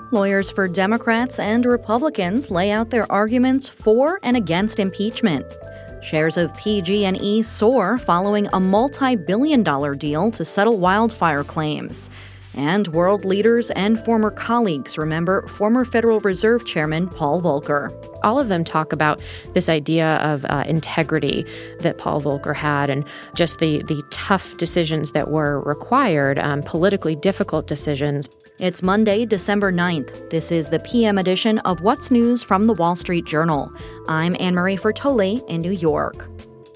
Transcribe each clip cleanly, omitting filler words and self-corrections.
Lawyers for Democrats and Republicans lay out their arguments for and against impeachment. Shares of PG&E soar following a multi-billion-dollar deal to settle wildfire claims. And world leaders and former colleagues remember former Federal Reserve Chairman Paul Volcker. All of them talk about this idea of integrity that Paul Volcker had and just the tough decisions that were required, politically difficult decisions. It's Monday, December 9th. This is the PM edition of What's News from the Wall Street Journal. I'm Anne-Marie Fertoli in New York.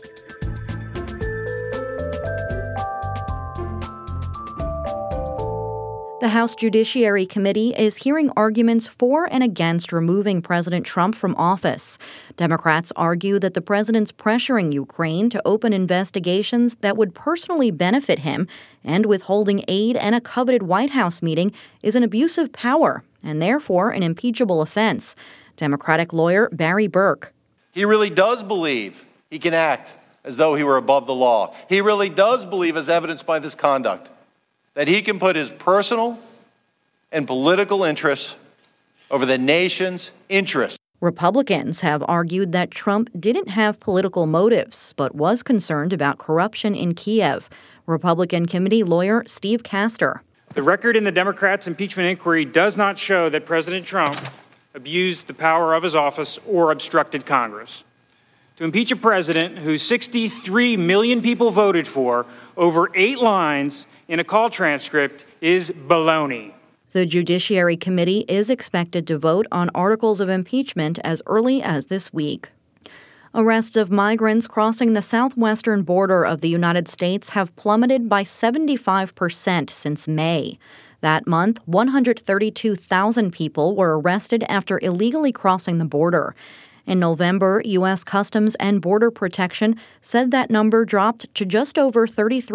The House Judiciary Committee is hearing arguments for and against removing President Trump from office. Democrats argue that the president's pressuring Ukraine to open investigations that would personally benefit him and withholding aid and a coveted White House meeting is an abuse of power and therefore an impeachable offense. Democratic lawyer Barry Burke. He really does believe he can act as though he were above the law. He really does believe, as evidenced by this conduct, that he can put his personal and political interests over the nation's interests. Republicans have argued that Trump didn't have political motives, but was concerned about corruption in Kiev. Republican committee lawyer Steve Castor. The record in the Democrats' impeachment inquiry does not show that President Trump abused the power of his office or obstructed Congress. To impeach a president who 63 million people voted for over 8 lines in a call transcript is baloney. The Judiciary Committee is expected to vote on articles of impeachment as early as this week. Arrests of migrants crossing the southwestern border of the United States have plummeted by 75% since May. That month, 132,000 people were arrested after illegally crossing the border. In November, U.S. Customs and Border Protection said that number dropped to just over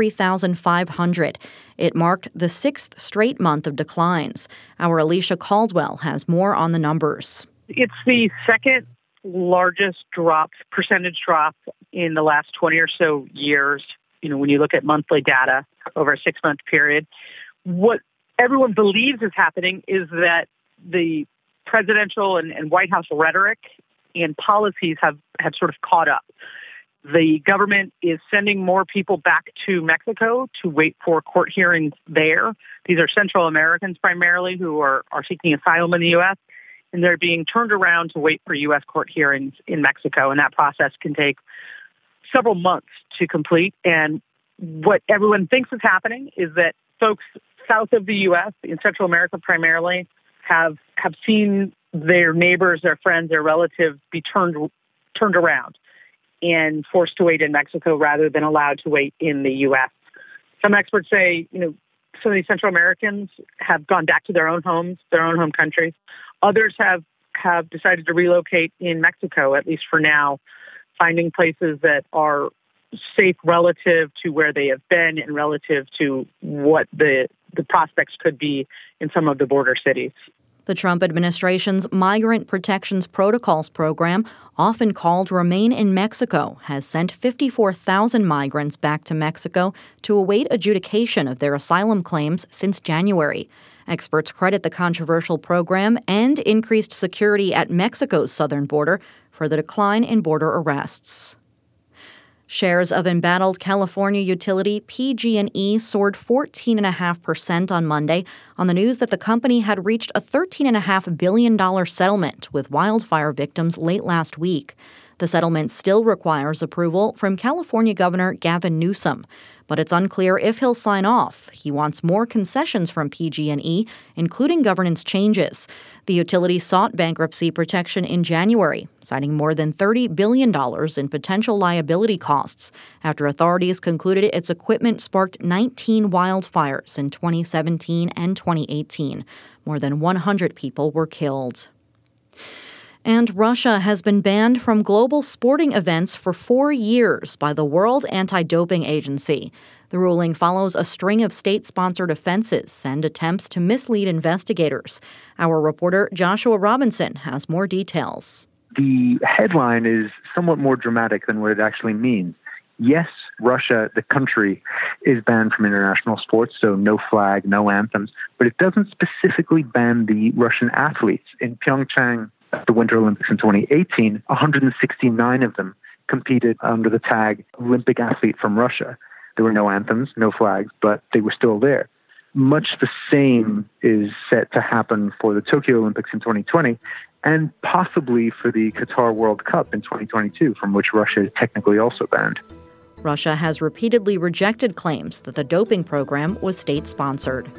33,500. It marked the 6th straight month of declines. Our Alicia Caldwell has more on the numbers. It's the second largest percentage drop in the last 20 or so years. When you look at monthly data over a 6-month period, what everyone believes is happening is that the presidential and White House rhetoric and policies have sort of caught up. The government is sending more people back to Mexico to wait for court hearings there. These are Central Americans primarily who are seeking asylum in the U.S., and they're being turned around to wait for U.S. court hearings in Mexico, and that process can take several months to complete. And what everyone thinks is happening is that folks south of the U.S., in Central America primarily, have seen their neighbors, their friends, their relatives be turned around and forced to wait in Mexico rather than allowed to wait in the U.S. Some experts say, some of these Central Americans have gone back to their own homes, their own home countries. Others have decided to relocate in Mexico, at least for now, finding places that are safe relative to where they have been and relative to what the prospects could be in some of the border cities. The Trump administration's Migrant Protections Protocols program, often called Remain in Mexico, has sent 54,000 migrants back to Mexico to await adjudication of their asylum claims since January. Experts credit the controversial program and increased security at Mexico's southern border for the decline in border arrests. Shares of embattled California utility PG&E soared 14.5% on Monday on the news that the company had reached a $13.5 billion settlement with wildfire victims late last week. The settlement still requires approval from California Governor Gavin Newsom, but it's unclear if he'll sign off. He wants more concessions from PG&E, including governance changes. The utility sought bankruptcy protection in January, citing more than $30 billion in potential liability costs after authorities concluded its equipment sparked 19 wildfires in 2017 and 2018. More than 100 people were killed. And Russia has been banned from global sporting events for 4 years by the World Anti-Doping Agency. The ruling follows a string of state-sponsored offenses and attempts to mislead investigators. Our reporter Joshua Robinson has more details. The headline is somewhat more dramatic than what it actually means. Yes, Russia, the country, is banned from international sports, so no flag, no anthems, but it doesn't specifically ban the Russian athletes. In Pyeongchang, at the Winter Olympics in 2018, 169 of them competed under the tag Olympic athlete from Russia. There were no anthems, no flags, but they were still there. Much the same is set to happen for the Tokyo Olympics in 2020 and possibly for the Qatar World Cup in 2022, from which Russia is technically also banned. Russia has repeatedly rejected claims that the doping program was state-sponsored.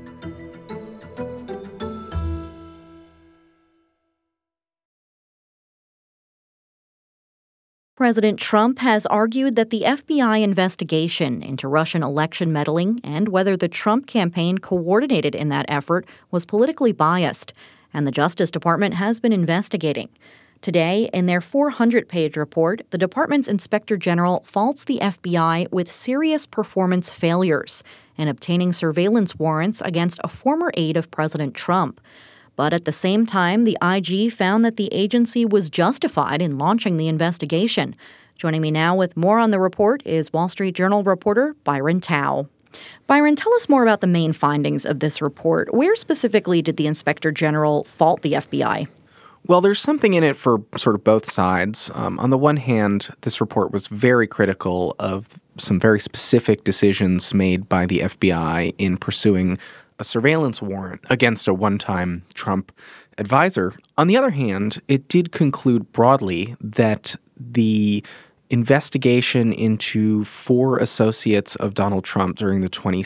President Trump has argued that the FBI investigation into Russian election meddling and whether the Trump campaign coordinated in that effort was politically biased, and the Justice Department has been investigating. Today, in their 400-page report, the department's Inspector General faults the FBI with serious performance failures in obtaining surveillance warrants against a former aide of President Trump. But at the same time, the IG found that the agency was justified in launching the investigation. Joining me now with more on the report is Wall Street Journal reporter Byron Tao. Byron, tell us more about the main findings of this report. Where specifically did the Inspector General fault the FBI? Well, there's something in it for sort of both sides. On the one hand, this report was very critical of some very specific decisions made by the FBI in pursuing a surveillance warrant against a one-time Trump advisor. On the other hand, it did conclude broadly that the investigation into 4 associates of Donald Trump during the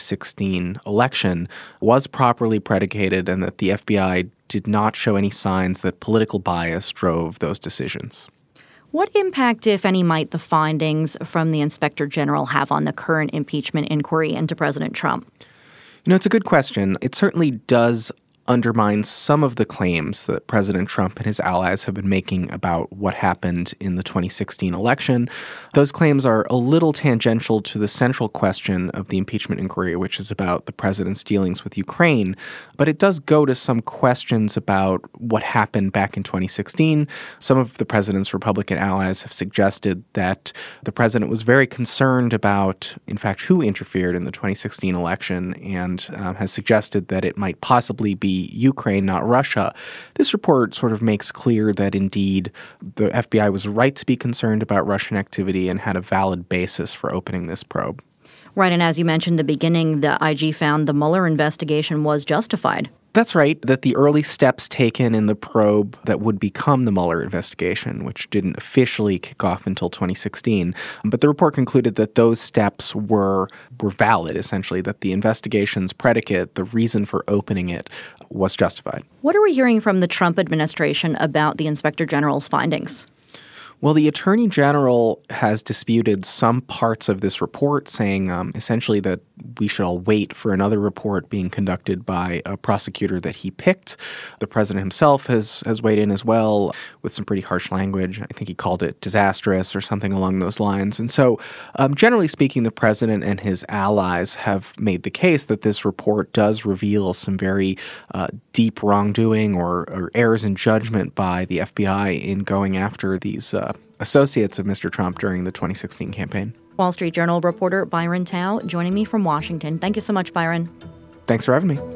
2016 election was properly predicated and that the FBI did not show any signs that political bias drove those decisions. What impact, if any, might the findings from the Inspector General have on the current impeachment inquiry into President Trump? You know, it's a good question. It certainly does undermine some of the claims that President Trump and his allies have been making about what happened in the 2016 election. Those claims are a little tangential to the central question of the impeachment inquiry, which is about the president's dealings with Ukraine. But it does go to some questions about what happened back in 2016. Some of the president's Republican allies have suggested that the president was very concerned about, in fact, who interfered in the 2016 election and has suggested that it might possibly be Ukraine, not Russia. This report sort of makes clear that indeed the FBI was right to be concerned about Russian activity and had a valid basis for opening this probe. Right, and as you mentioned at the beginning, the IG found the Mueller investigation was justified. That's right, that the early steps taken in the probe that would become the Mueller investigation, which didn't officially kick off until 2016, but the report concluded that those steps were valid, essentially, that the investigation's predicate, the reason for opening it, was justified. What are we hearing from the Trump administration about the Inspector General's findings? Well, the Attorney General has disputed some parts of this report, saying essentially that we should all wait for another report being conducted by a prosecutor that he picked. The president himself has weighed in as well with some pretty harsh language. I think he called it disastrous or something along those lines. And so, generally speaking, the president and his allies have made the case that this report does reveal some very deep wrongdoing or errors in judgment by the FBI in going after these associates of Mr. Trump during the 2016 campaign. Wall Street Journal reporter Byron Tao joining me from Washington. Thank you so much, Byron. Thanks for having me.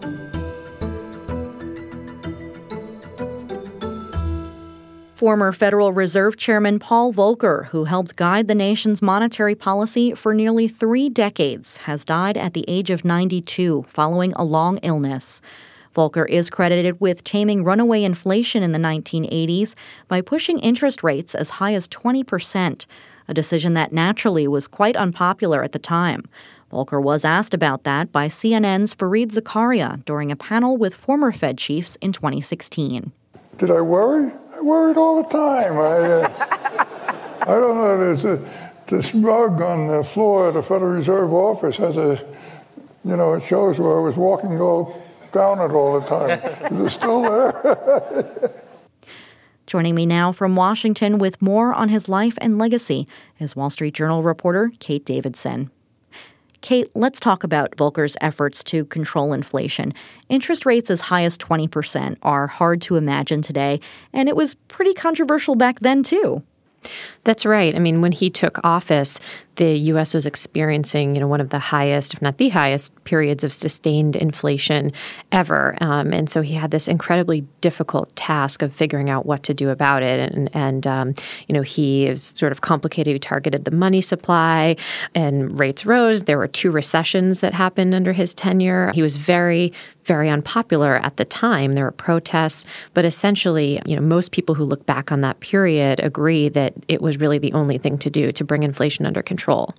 Former Federal Reserve Chairman Paul Volcker, who helped guide the nation's monetary policy for nearly 3 decades, has died at the age of 92 following a long illness. Volcker is credited with taming runaway inflation in the 1980s by pushing interest rates as high as 20%, a decision that naturally was quite unpopular at the time. Volcker was asked about that by CNN's Fareed Zakaria during a panel with former Fed chiefs in 2016. Did I worry? I worried all the time. I don't know. There's this rug on the floor of the Federal Reserve office has it shows where I was walking down it all the time. Is it still there? Joining me now from Washington with more on his life and legacy is Wall Street Journal reporter Kate Davidson. Kate, let's talk about Volcker's efforts to control inflation. Interest rates as high as 20% are hard to imagine today, and it was pretty controversial back then, too. That's right. I mean, when he took office, the U.S. was experiencing, one of the highest, if not the highest, periods of sustained inflation ever. And so he had this incredibly difficult task of figuring out what to do about it. And he is sort of complicated. He targeted the money supply and rates rose. There were 2 recessions that happened under his tenure. He was very, very unpopular at the time. There were protests, but essentially, most people who look back on that period agree that it was really the only thing to do to bring inflation under control.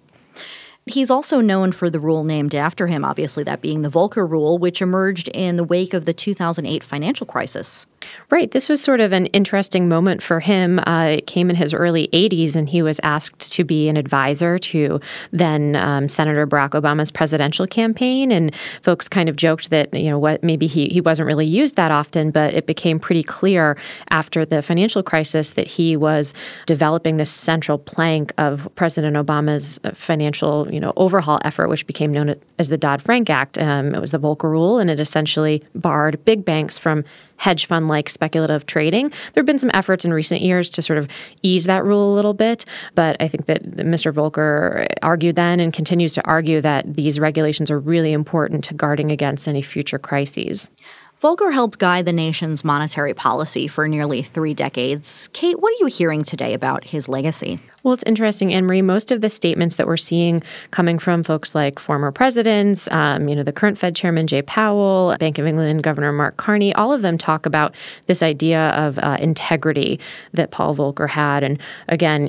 He's also known for the rule named after him, obviously that being the Volcker Rule, which emerged in the wake of the 2008 financial crisis. Right. This was sort of an interesting moment for him. It came in his early 80s, and he was asked to be an advisor to then Senator Barack Obama's presidential campaign. And folks kind of joked that, maybe he wasn't really used that often, but it became pretty clear after the financial crisis that he was developing this central plank of President Obama's financial, overhaul effort, which became known as the Dodd-Frank Act. It was the Volcker Rule, and it essentially barred big banks from hedge fund-like speculative trading. There have been some efforts in recent years to sort of ease that rule a little bit, but I think that Mr. Volcker argued then and continues to argue that these regulations are really important to guarding against any future crises. Volcker helped guide the nation's monetary policy for nearly 3 decades. Kate, what are you hearing today about his legacy? Well, it's interesting, Anne-Marie. Most of the statements that we're seeing coming from folks like former presidents, the current Fed Chairman Jay Powell, Bank of England Governor Mark Carney, all of them talk about this idea of integrity that Paul Volcker had. And again,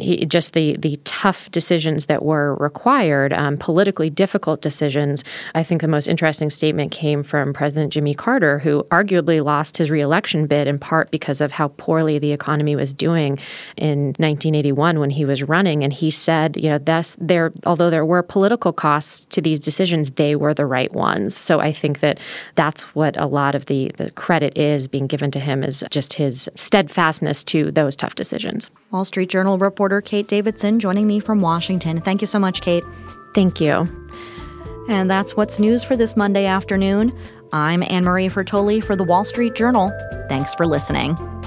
the tough decisions that were required, politically difficult decisions. I think the most interesting statement came from President Jimmy Carter, who arguably lost his reelection bid in part because of how poorly the economy was doing in 1981 when he was running. And he said, although there were political costs to these decisions, they were the right ones. So I think that that's what a lot of the credit is being given to him, is just his steadfastness to those tough decisions. Wall Street Journal reporter Kate Davidson joining me from Washington. Thank you so much, Kate. Thank you. And that's what's news for this Monday afternoon. I'm Anne-Marie Fertoli for the Wall Street Journal. Thanks for listening.